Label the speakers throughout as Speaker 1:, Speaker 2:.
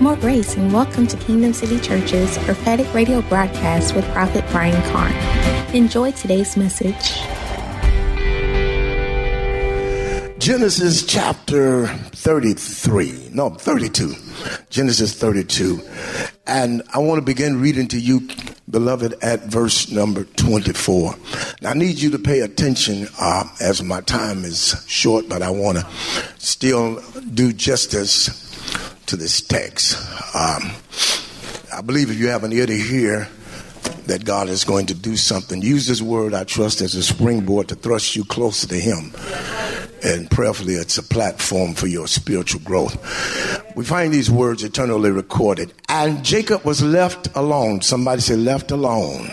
Speaker 1: More grace and welcome to Kingdom City Church's prophetic radio broadcast with Prophet Brian Carn. Enjoy today's message.
Speaker 2: Genesis chapter 32. Genesis 32. And I want to begin reading to you, beloved, at verse number 24. Now, I need you to pay attention as my time is short, but I want to still do justice to this text. I believe if you have an ear to hear that God is going to do something, use this word, I trust, as a springboard to thrust you closer to him. And prayerfully, it's a platform for your spiritual growth. We find these words eternally recorded. And Jacob was left alone. Somebody say, left alone.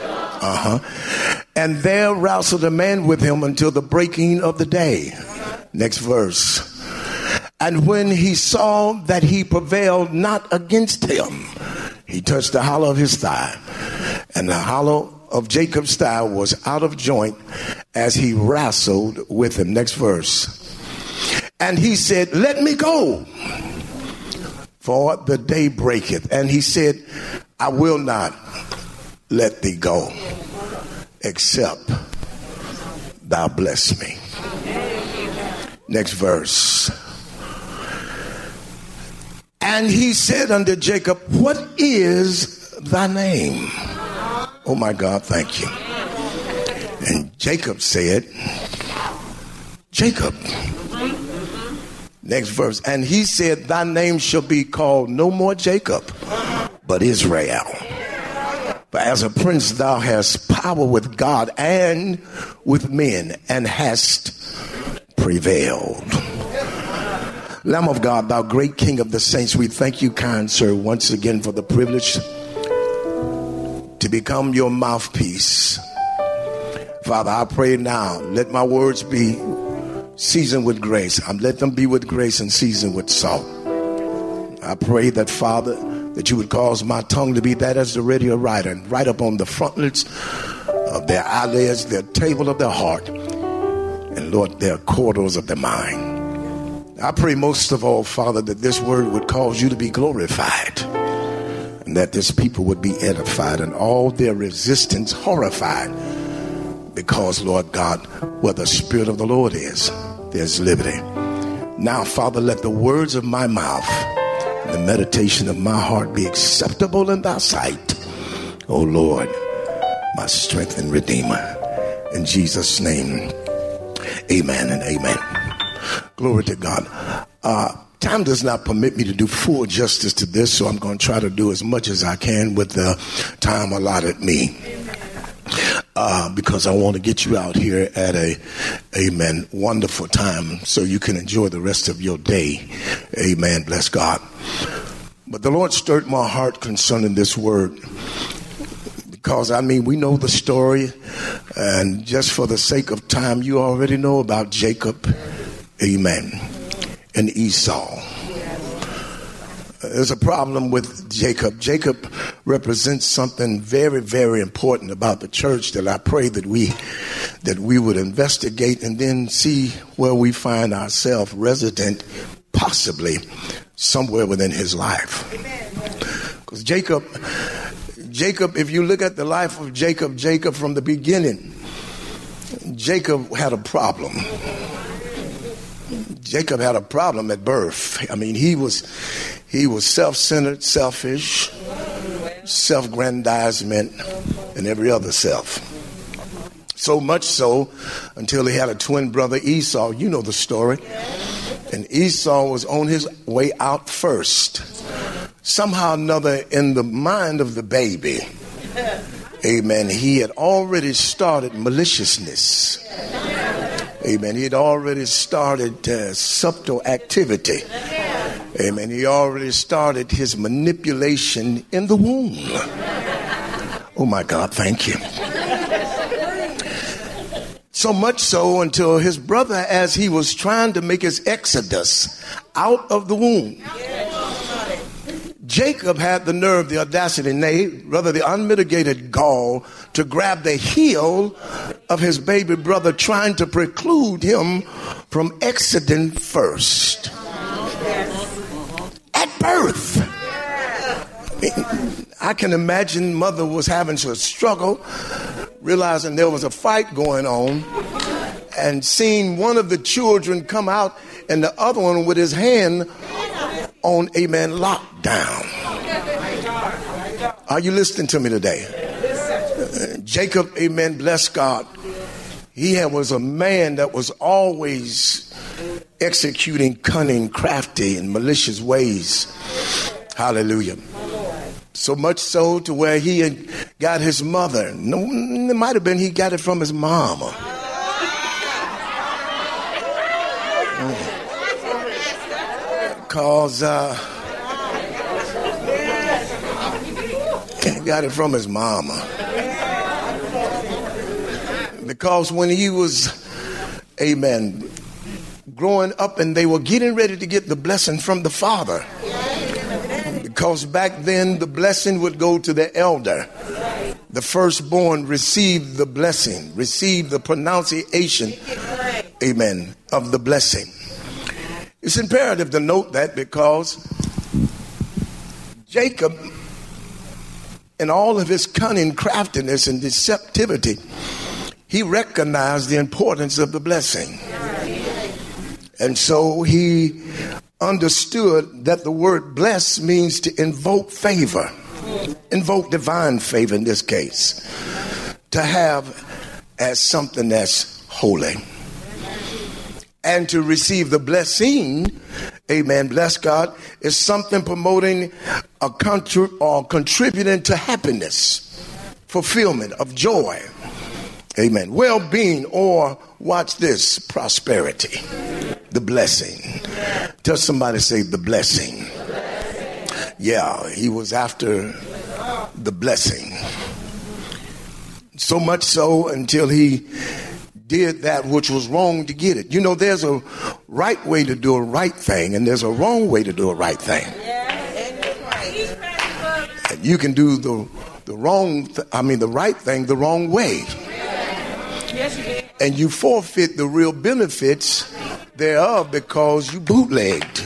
Speaker 2: And there wrestled a man with him until the breaking of the day. Next verse. And when he saw that he prevailed not against him, he touched the hollow of his thigh. And the hollow of Jacob's thigh was out of joint as he wrestled with him. Next verse. And he said, let me go, for the day breaketh. And he said, I will not let thee go, except thou bless me. Next verse. And he said unto Jacob, what is thy name? Oh my God, thank you. And Jacob said, Jacob. Next verse. And he said, thy name shall be called no more Jacob, but Israel. For as a prince thou hast power with God and with men, and hast prevailed. Lamb of God, thou great King of the saints, we thank you, kind sir, once again for the privilege to become your mouthpiece. Father, I pray now, let my words be seasoned with grace. Let them be with grace and seasoned with salt. I pray that, Father, that you would cause my tongue to be that as the ready writer, and right up on the frontlets of their eyelids, their table of their heart, and Lord, their corridors of their mind. I pray most of all, Father, that this word would cause you to be glorified, and that this people would be edified, and all their resistance horrified, because, Lord God, where the Spirit of the Lord is, there's liberty. Now, Father, let the words of my mouth and the meditation of my heart be acceptable in thy sight, O Lord, my strength and redeemer. In Jesus' name, amen and amen. Glory to God. Time does not permit me to do full justice to this, so I'm going to try to do as much as I can with the time allotted me. Because I want to get you out here at a, amen, wonderful time so you can enjoy the rest of your day. Amen. Bless God. But the Lord stirred my heart concerning this word. Because, we know the story. And just for the sake of time, you already know about Jacob. Amen. And Esau. There's a problem with Jacob. Jacob represents something very, very important about the church that I pray that we would investigate and then see where we find ourselves resident, possibly somewhere within his life. Because Jacob, if you look at the life of Jacob from the beginning, Jacob had a problem. Jacob had a problem at birth. He was self-centered, selfish, self-grandizement, and every other self. So much so until he had a twin brother, Esau. You know the story. And Esau was on his way out first. Somehow or another, in the mind of the baby, amen, he had already started maliciousness. Amen. He had already started subtle activity. Amen. He already started his manipulation in the womb. Oh my God, thank you. So much so until his brother, as he was trying to make his exodus out of the womb, Jacob had the nerve, the audacity, nay, rather the unmitigated gall to grab the heel of his baby brother, trying to preclude him from exiting first. At birth. I can imagine mother was having to struggle, realizing there was a fight going on, and seeing one of the children come out and the other one with his hand on, amen, lockdown. Are you listening to me today? Jacob, amen, bless God. He was a man that was always executing cunning, crafty, and malicious ways. Hallelujah. So much so to where he had got his mother. No, it might have been he got it from his mama. Because he got it from his mama. Because when he was, amen, growing up and they were getting ready to get the blessing from the father. Because back then the blessing would go to the elder. The firstborn received the blessing, received the pronunciation, amen, of the blessing. It's imperative to note that because Jacob, in all of his cunning, craftiness, and deceptivity, he recognized the importance of the blessing. And so he understood that the word bless means to invoke favor, invoke divine favor in this case, to have as something that's holy. And to receive the blessing, amen, bless God, is something promoting a country or contributing to happiness, fulfillment of joy, amen, well-being, or watch this, prosperity, the blessing. Tell somebody, say the blessing. Yeah, he was after the blessing. So much so until he did that which was wrong to get it. You know, there's a right way to do a right thing, and there's a wrong way to do a right thing. And you can do the right thing the wrong way. And you forfeit the real benefits thereof because you bootlegged.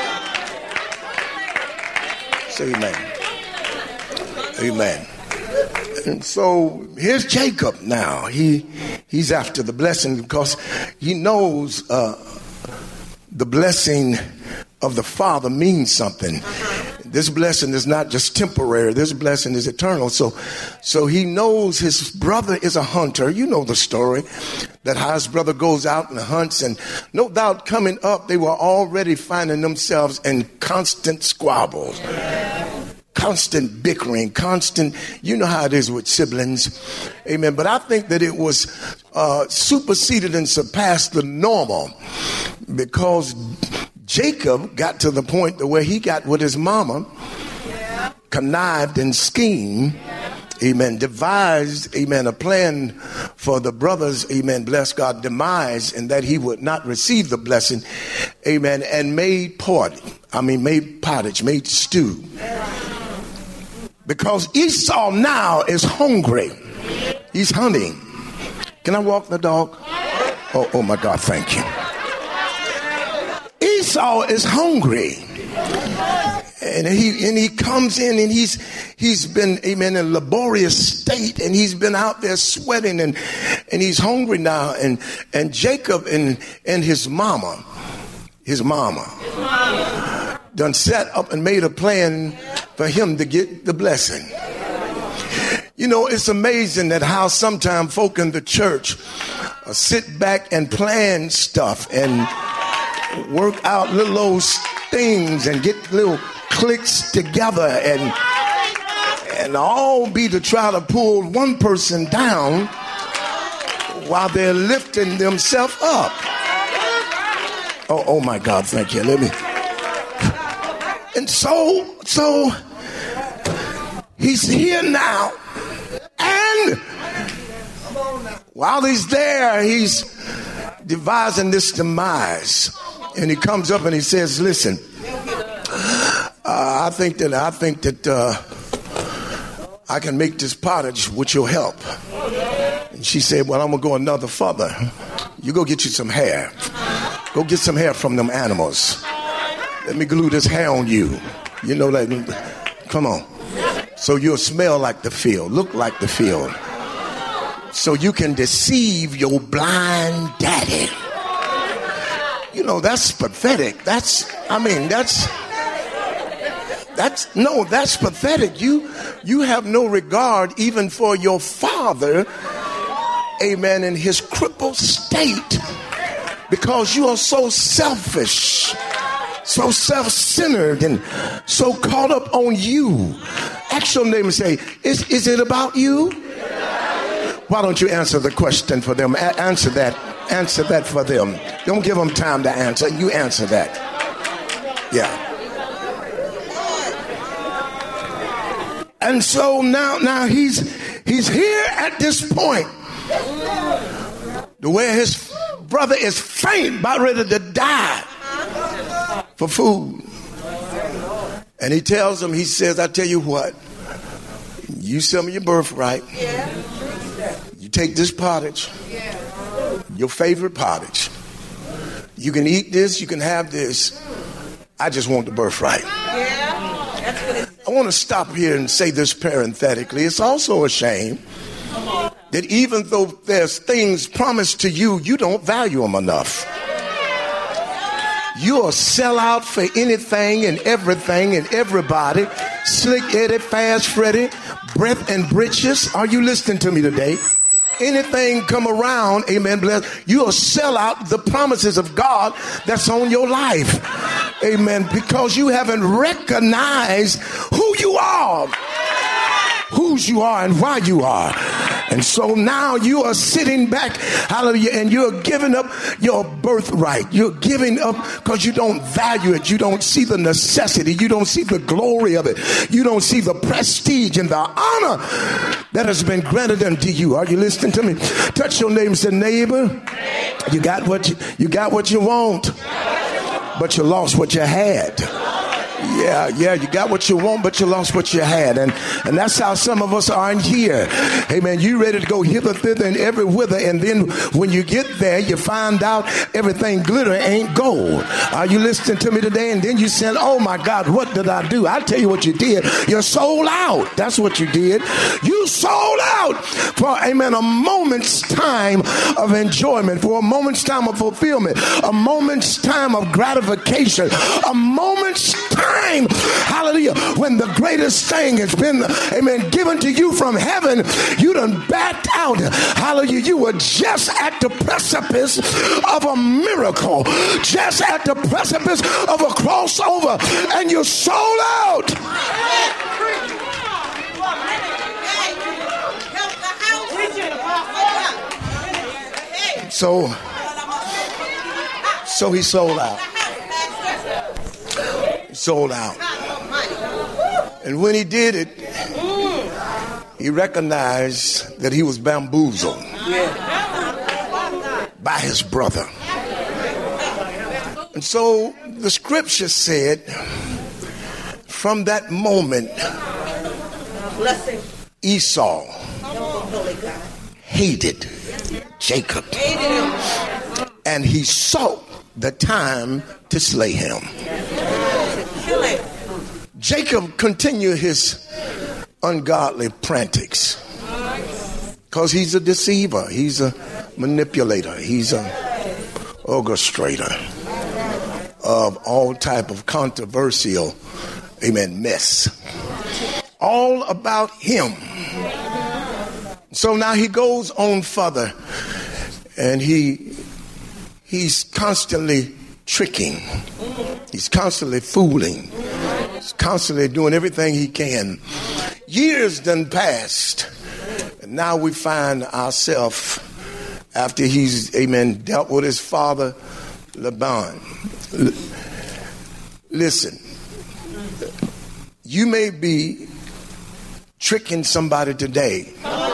Speaker 2: Say amen. Amen. And so here's Jacob now. He's after the blessing because he knows the blessing of the Father means something. This blessing is not just temporary. This blessing is eternal. So he knows his brother is a hunter. You know the story, that how his brother goes out and hunts, and no doubt coming up, they were already finding themselves in constant squabbles. Constant bickering, constant, you know how it is with siblings. Amen. But I think that it was superseded and surpassed the normal because Jacob got to the point where he got with his mama, connived and schemed, amen, devised, amen, a plan for the brothers, amen, bless God, demise, and that he would not receive the blessing, amen, and made pottage, made stew. Because Esau now is hungry. He's hunting. Can I walk the dog? Oh my God, thank you. Esau is hungry. And he comes in and he's been, amen, in a laborious state, and he's been out there sweating and he's hungry now. And Jacob and his mama done set up and made a plan for him to get the blessing. You know, it's amazing that how sometimes folk in the church sit back and plan stuff and work out little old things and get little cliques together and all be to try to pull one person down while they're lifting themselves up. Oh my God, thank you. Let me. And so he's here now, and while he's there, he's devising this demise. And he comes up and he says, "Listen, I think that I can make this pottage with your help." And she said, "Well, I'm gonna go another further. You go get you some hair. Go get some hair from them animals. Let me glue this hair on you. You know that. Come on." So you'll smell like the field, look like the field. So you can deceive your blind daddy. You know, that's pathetic. That's pathetic. You have no regard even for your father, amen, in his crippled state, because you are so selfish, so self-centered, and so caught up on you. Ask your neighbor and say, is it about you? Why don't you answer the question for them? Answer that for them. Don't give them time to answer. You answer that. Yeah. And so now he's here at this point, where his brother is faint, about ready to die for food. And he tells him, he says, I tell you what, you sell me your birthright. You take this pottage, your favorite pottage. You can eat this, you can have this. I just want the birthright. I want to stop here and say this parenthetically. It's also a shame that even though there's things promised to you, you don't value them enough. You're a sellout for anything and everything and everybody. Slick Eddie, Fast Freddy, breath and britches. Are you listening to me today? Anything come around, amen, bless. You'll sell out the promises of God that's on your life. Amen. Because you haven't recognized who you are, whose you are, and why you are. And so now you are sitting back, hallelujah, and you're giving up your birthright. You're giving up because you don't value it. You don't see the necessity. You don't see the glory of it. You don't see the prestige and the honor that has been granted unto you. Are you listening to me? Touch your neighbor and say, neighbor, you got what you want, but you lost what you had. Yeah, you got what you want, but you lost what you had. And that's how some of us are in here. Amen. You ready to go hither, thither, and every whither. And then when you get there, you find out everything glitter ain't gold. Are you listening to me today? And then you said, oh my God, what did I do? I'll tell you what you did. You sold out. That's what you did. You sold out for, amen, a moment's time of enjoyment, for a moment's time of fulfillment, a moment's time of gratification, a moment's time, hallelujah, when the greatest thing has been, amen, given to you from heaven. You done backed out. Hallelujah. You were just at the precipice of a miracle, just at the precipice of a crossover, and you sold out. So he sold out. Sold out. And when he did it, he recognized that he was bamboozled by his brother. And so the scripture said, from that moment, Esau hated Jacob, and he sought the time to slay him. Jacob continued his ungodly prantics because he's a deceiver, he's a manipulator, he's a orchestrator of all type of controversial, amen, mess. All about him. So now he goes on further, and he's constantly tricking. He's constantly fooling. He's constantly doing everything he can. Years done passed, and now we find ourselves, after he's, amen, dealt with his father, Laban. Listen, you may be tricking somebody today.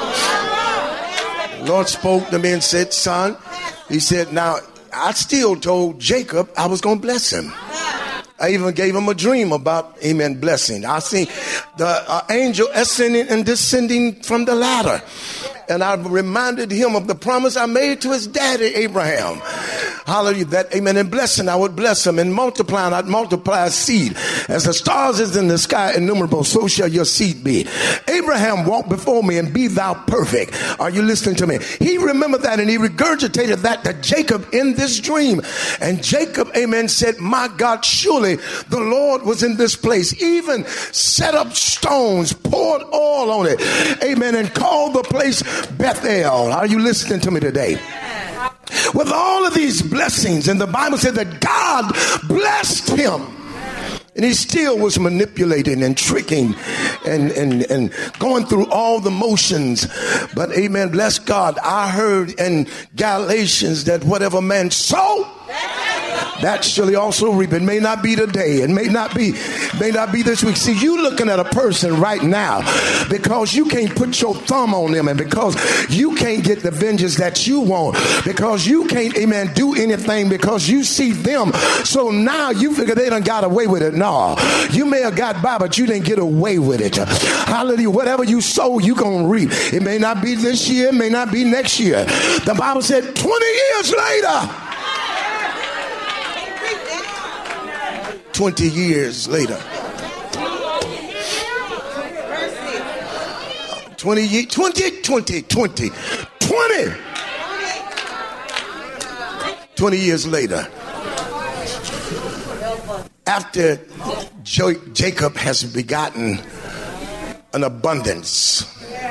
Speaker 2: The Lord spoke to me and said, son, he said, now, I still told Jacob I was going to bless him. I even gave him a dream about, amen, blessing. I see the angel ascending and descending from the ladder. And I reminded him of the promise I made to his daddy, Abraham. Hallelujah. That, amen. And blessing, I would bless them. And multiplying, I'd multiply seed. As the stars is in the sky innumerable, so shall your seed be. Abraham, walk before me and be thou perfect. Are you listening to me? He remembered that and he regurgitated that to Jacob in this dream. And Jacob, amen, said, my God, surely the Lord was in this place. Even set up stones, poured oil on it. Amen. And called the place Bethel. Are you listening to me today? With all of these blessings, and the Bible said that God blessed him, and he still was manipulating and tricking and going through all the motions. But amen, bless God, I heard in Galatians that whatever man sow, that shall he also reap. It may not be today. It may not be this week. See, you looking at a person right now because you can't put your thumb on them, and because you can't get the vengeance that you want, because you can't, amen, do anything because you see them. So now you figure they done got away with it. No, you may have got by, but you didn't get away with it. Hallelujah. Whatever you sow, you gonna reap. It may not be this year, it may not be next year. The Bible said 20 years later. 20 years later. 20 years later. After Jacob has begotten an abundance,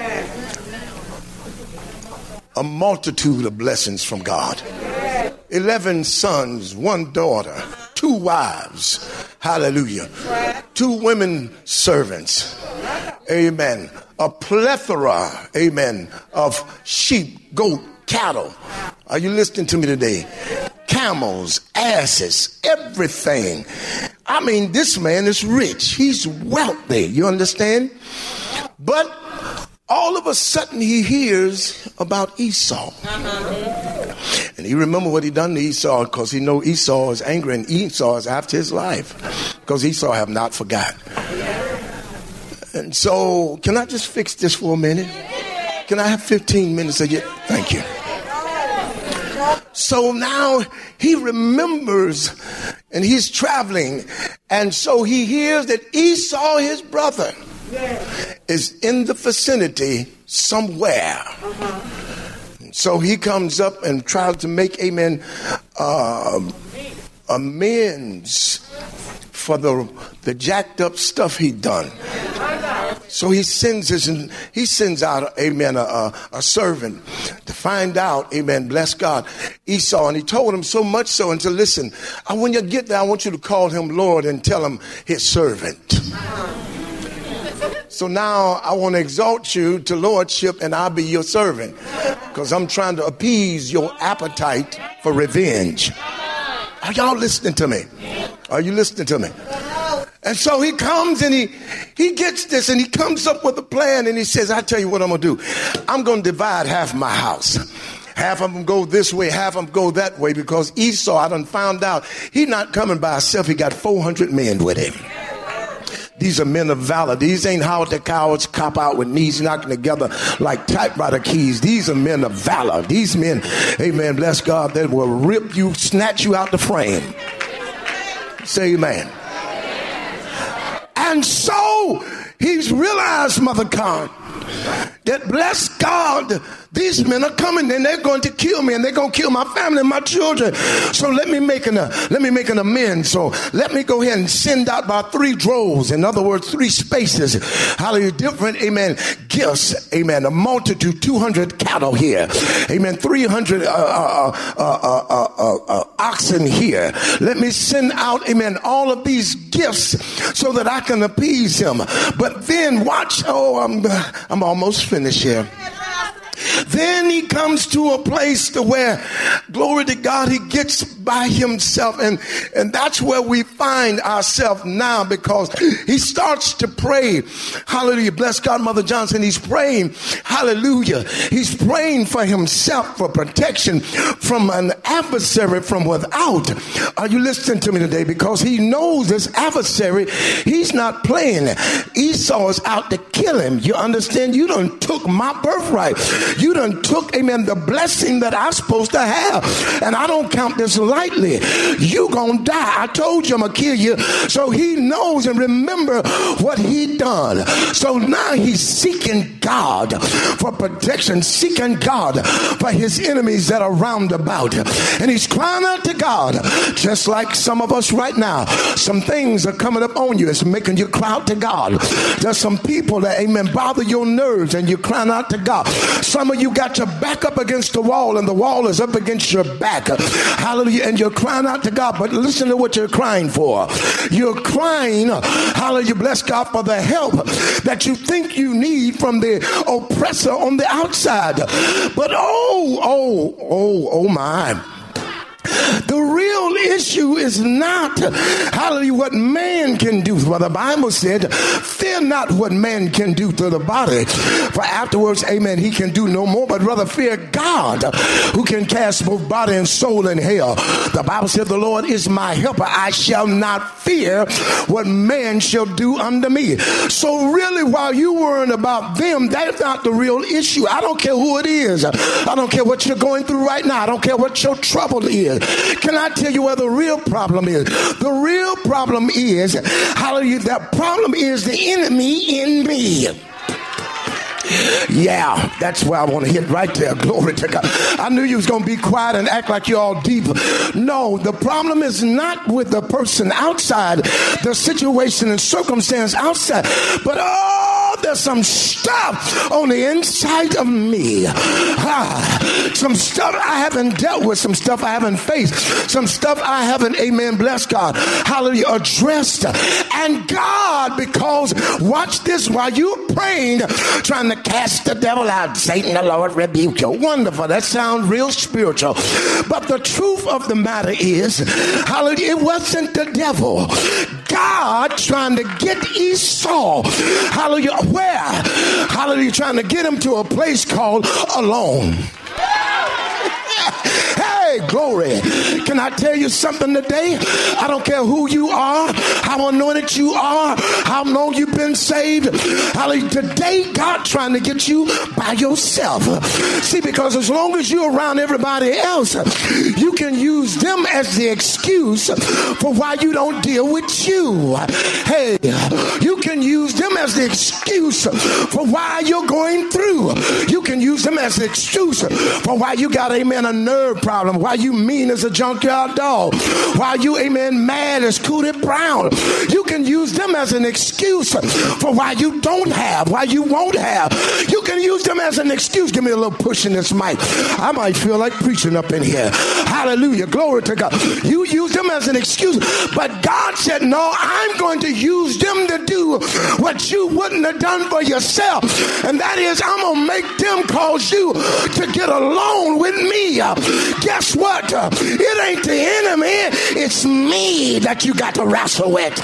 Speaker 2: a multitude of blessings from God. 11 sons, 1 daughter, 2 wives, hallelujah, 2 women servants, amen, a plethora, amen, of sheep, goat, cattle. Are you listening to me today? Camels, asses, everything. I mean, this man is rich. He's wealthy. You understand? But all of a sudden he hears about Esau. And he remember what he done to Esau, because he know Esau is angry and Esau is after his life, because Esau have not forgotten. And so, can I just fix this for a minute? Can I have 15 minutes of you? Thank you. So now he remembers and he's traveling. And so he hears that Esau, his brother, is in the vicinity somewhere. So he comes up and tries to make, amen, amends for the jacked up stuff he done. So he sends out, amen, a servant to find out, amen, bless God, Esau. And he told him so much so until, listen, when you get there, I want you to call him Lord and tell him his servant. So now I want to exalt you to lordship and I'll be your servant, because I'm trying to appease your appetite for revenge. Are y'all listening to me? Are you listening to me? And so he comes and he gets this and he comes up with a plan and he says, I tell you what I'm going to do. I'm going to divide half my house. Half of them go this way, half of them go that way, because Esau, I done found out, he's not coming by himself. He got 400 men with him. These are men of valor. These ain't Howard the Cowards cop out with knees knocking together like typewriter keys. These are men of valor. These men, amen, bless God, that will rip you, snatch you out the frame. Say amen. And so he's realized, Mother Khan, that bless God, these men are coming and they're going to kill me and they're going to kill my family and my children. So let me make an amends. So let me go ahead and send out about 3 droves. In other words, 3 spaces. Hallelujah. Different, amen, gifts. Amen. A multitude, 200 cattle here. Amen. 300 oxen here. Let me send out, amen, all of these gifts so that I can appease him. But then watch. Oh, I'm almost finished here. Then he comes to a place to where, glory to God, he gets by himself. And that's where we find ourselves now, because he starts to pray. Hallelujah. Bless God, Mother Johnson. He's praying. Hallelujah. He's praying for himself for protection from an adversary from without. Are you listening to me today? Because he knows this adversary, he's not playing. Esau is out to kill him. You understand? You done took my birthright. You done took, amen, the blessing that I'm supposed to have. And I don't count this lightly. You gonna die. I told you I'm gonna kill you. So he knows and remember what he done. So now he's seeking God for protection, seeking God for his enemies that are round about. And he's crying out to God, just like some of us right now. Some things are coming up on you. It's making you cry out to God. There's some people that, amen, bother your nerves and you're crying out to God. Some of you got your back up against the wall and the wall is up against your back. Hallelujah. And you're crying out to God. But listen to what you're crying for. You're crying, hallelujah, bless God, for the help that you think you need from the oppressor on the outside. But oh my. The real issue is not, hallelujah, what man can do. For the Bible said, fear not what man can do to the body, for afterwards, amen, he can do no more, but rather fear God, who can cast both body and soul in hell. The Bible said, the Lord is my helper. I shall not fear what man shall do unto me. So really, while you worrying about them, that's not the real issue. I don't care who it is. I don't care what you're going through right now. I don't care what your trouble is. Can I tell you where the real problem is? The real problem is, hallelujah, that problem is the enemy in me. Yeah, that's where I want to hit right there. Glory to God. I knew you was going to be quiet and act like you're all deep. No, the problem is not with the person outside, the situation and circumstance outside, but there's some stuff on the inside of me. Some stuff I haven't dealt with, some stuff I haven't faced, some stuff I haven't, amen, bless God, hallelujah, addressed. And God, because, watch this, while you're praying, trying to cast the devil out, Satan, the Lord rebuke you. Wonderful. That sounds real spiritual. But the truth of the matter is, hallelujah, it wasn't the devil. God trying to get Esau, hallelujah, where? Hallelujah, trying to get him to a place called alone. Hey, glory. Can I tell you something today? I don't care who you are, how anointed you are, how long you've been saved. Hallelujah. Today, God trying to get you by yourself. See, because as long as you're around everybody else, you can use them as the excuse for why you don't deal with you. Hey, you can use them as the excuse for why you're going through. You can use them as the excuse for why you got, amen, a nerve problem, why you mean as a junkyard dog, why you, amen, mad as Cootie Brown. You can use them as an excuse for why you don't have, why you won't have. You can use them as an excuse. Give me a little push in this mic. I might feel like preaching up in here. Hallelujah. Glory to God. You use them as an excuse, but God said, no, I'm going to use them to do what you wouldn't have done for yourself. And that is, I'm going to make them cause you to get alone with me. Guess what? It ain't the enemy, it's me that you got to wrestle with.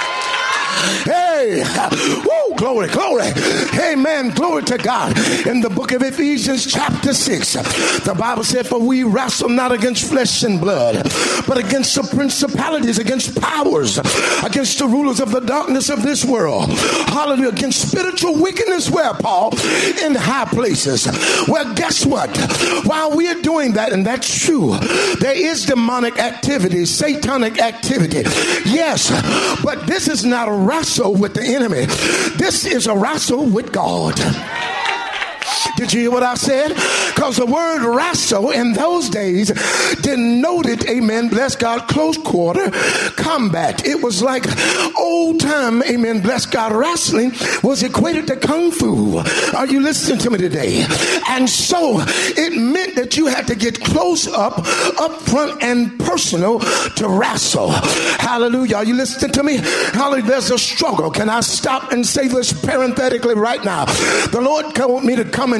Speaker 2: Hey, woo, glory, glory. Amen, glory to God. In the book of Ephesians chapter 6, the Bible said, for we wrestle not against flesh and blood, but against the principalities, against powers, against the rulers of the darkness of this world. Hallelujah. Against spiritual wickedness where, Paul? In high places. Well, guess what? While we are doing that, and that's true, there is demonic activity, satanic activity. Yes, but this is not a wrestle with the enemy. This is a wrestle with God. Did you hear what I said? Because the word wrestle in those days denoted, amen, bless God, close quarter combat. It was like old time, amen, bless God, wrestling was equated to kung fu. Are you listening to me today? And so it meant that you had to get close up front and personal to wrestle. Hallelujah. Are you listening to me? Hallelujah. There's a struggle. Can I stop and say this parenthetically right now? The Lord told me to come and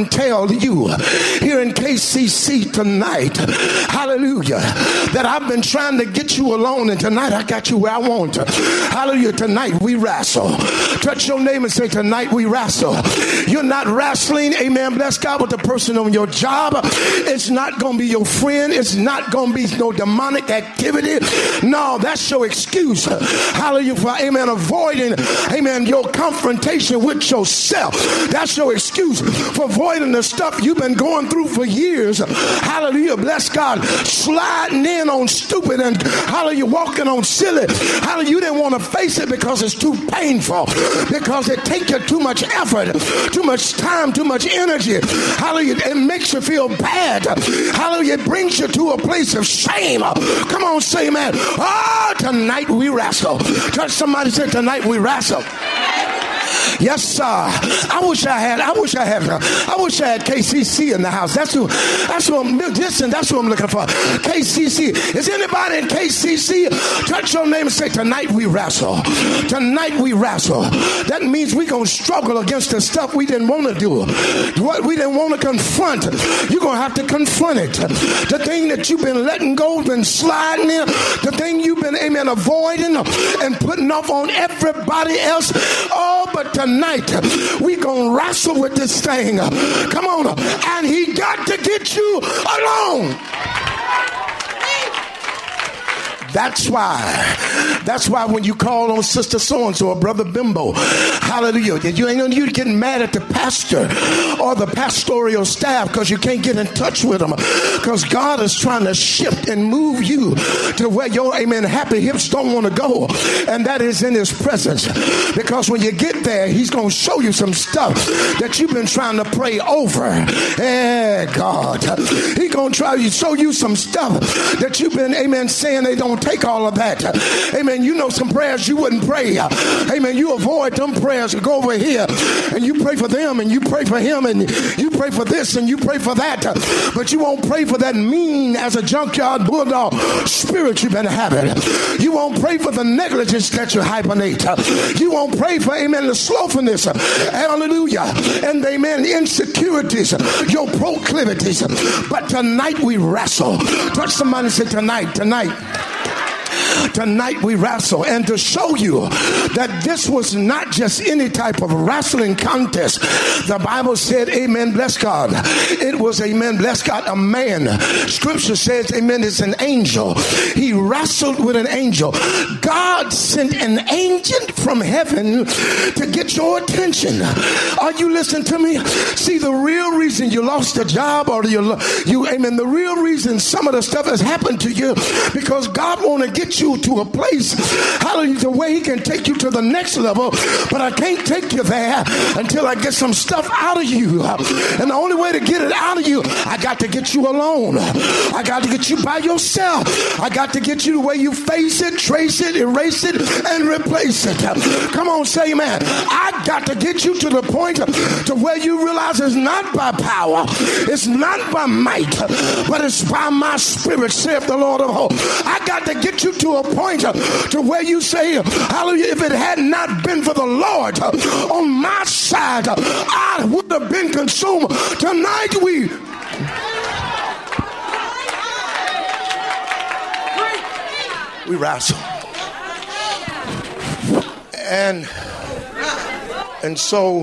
Speaker 2: tell you here in KCC tonight, hallelujah, that I've been trying to get you alone, and tonight I got you where I want to. Hallelujah. Tonight we wrestle. Touch your neighbor and say, tonight we wrestle. You're not wrestling, amen, bless God, with the person on your job. It's not going to be your friend. It's not going to be no demonic activity. No, that's your excuse. Hallelujah, for, amen, avoiding, amen, your confrontation with yourself. That's your excuse for avoiding the stuff you've been going through for years. Hallelujah, bless God, sliding in on stupid and, hallelujah, walking on silly. Hallelujah, you didn't want to face it because it's too painful, because it takes you too much effort, too much time, too much energy. Hallelujah, it makes you feel bad. Hallelujah, it brings you to a place of shame. Come on, say amen. Oh, tonight we wrestle. Touch somebody, say, tonight we wrestle. Yes, sir. I wish I had KCC in the house. That's who I'm looking for. KCC. Is anybody in KCC? Touch your name and say, tonight we wrestle. Tonight we wrestle. That means we're going to struggle against the stuff we didn't want to do. What we didn't want to confront, you're going to have to confront it. The thing that you've been letting go, been sliding in, the thing you've been, amen, avoiding and putting off on everybody else. Oh, but tonight we gonna wrestle with this thing. Come on, and he got to get you alone. That's why when you call on Sister So-and-so or Brother Bimbo, hallelujah, you ain't you getting mad at the pastor or the pastoral staff because you can't get in touch with them, because God is trying to shift and move you to where your, amen, happy hips don't want to go, and that is in his presence. Because when you get there, he's going to show you some stuff that you've been trying to pray over. Hey, God, he's going to try to show you some stuff that you've been, amen, saying they don't take all of that. Amen. You know some prayers you wouldn't pray. Amen. You avoid them prayers. You go over here and you pray for them and you pray for him and you pray for this and you pray for that. But you won't pray for that mean as a junkyard bulldog spirit you've been having. You won't pray for the negligence that you hibernate. You won't pray for, amen, the slothfulness. Hallelujah. And amen, insecurities, your proclivities. But tonight we wrestle. Touch somebody and say, Tonight we wrestle. And to show you that this was not just any type of wrestling contest, the Bible said, amen, bless God, it was, amen, bless God, a man. Scripture says, amen, it's an angel. He wrestled with an angel. God sent an agent from heaven to get your attention. Are you listening to me? See, the real reason you lost a job or you amen, the real reason some of the stuff has happened to you, because God want to get you to a place, hallelujah, the way he can take you to the next level. But I can't take you there until I get some stuff out of you. And the only way to get it out of you, I got to get you alone. I got to get you by yourself. I got to get you the way you face it, trace it, erase it, and replace it. Come on, say amen. I got to get you to the point to where you realize it's not by power, it's not by might, but it's by my spirit, saith the Lord of hosts. I got to get you to a point to where you say, hallelujah, if it had not been for the Lord on my side, I would have been consumed. Tonight we wrestle. And so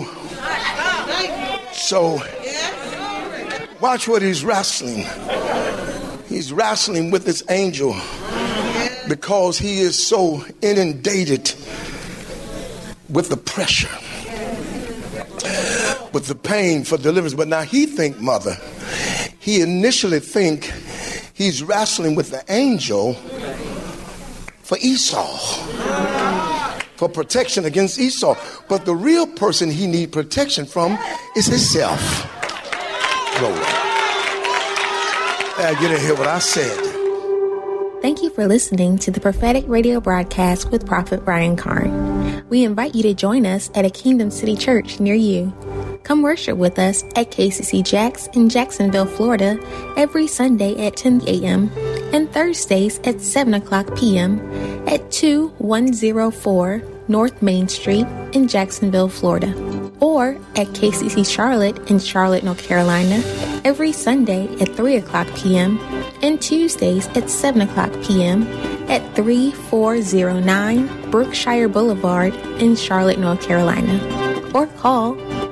Speaker 2: watch what he's wrestling. He's wrestling with this angel because he is so inundated with the pressure, with the pain for deliverance. But now he initially think he's wrestling with the angel for Esau, for protection against Esau. But the real person he need protection from is himself. Glory. You didn't hear what I said.
Speaker 1: Thank you for listening to the prophetic radio broadcast with Prophet Brian Carn. We invite you to join us at a Kingdom City Church near you. Come worship with us at KCC Jacks in Jacksonville, Florida, every Sunday at 10 a.m. and Thursdays at 7 o'clock p.m. at 2104 North Main Street in Jacksonville, Florida. or at KCC Charlotte in Charlotte, North Carolina, every Sunday at 3 o'clock p.m. and Tuesdays at 7 o'clock p.m. at 3409 Brookshire Boulevard in Charlotte, North Carolina, or call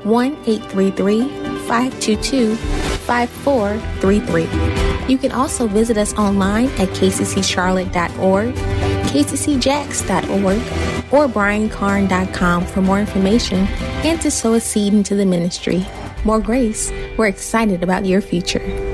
Speaker 1: 1-833-522-5433. You can also visit us online at kccharlotte.org, kccjacks.org, or briancarn.com for more information and to sow a seed into the ministry. More grace. We're excited about your future.